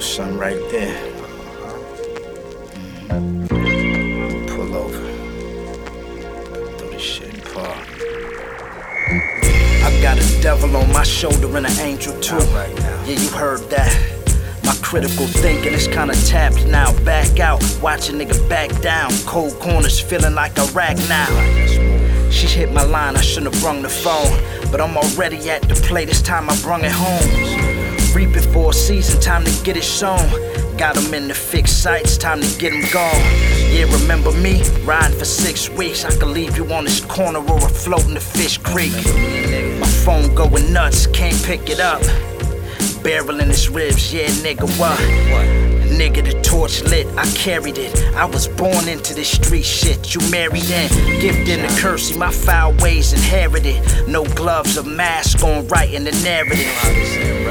something right there. Pull over. Throw this shit in park. I got a devil on my shoulder and an angel too. Right now. Yeah, you heard that. My critical thinking is kinda tapped now. Back out, watch a nigga back down. Cold corners feeling like Iraq now. She hit my line, I shouldn't have brung the phone, but I'm already at the play, this time I brung it home. Reaping for a season, time to get it sown. Got 'em in the fixed sights, time to get 'em gone. Yeah, remember me? Riding for 6 weeks. I could leave you on this corner or a float in the Fish Creek. My phone going nuts, can't pick it up. Barrel in his ribs, yeah, nigga, what? Nigga, the torch lit, I carried it. I was born into this street shit. You married in, gifted in the curse, see my foul ways inherited. No gloves or mask on writing the narrative.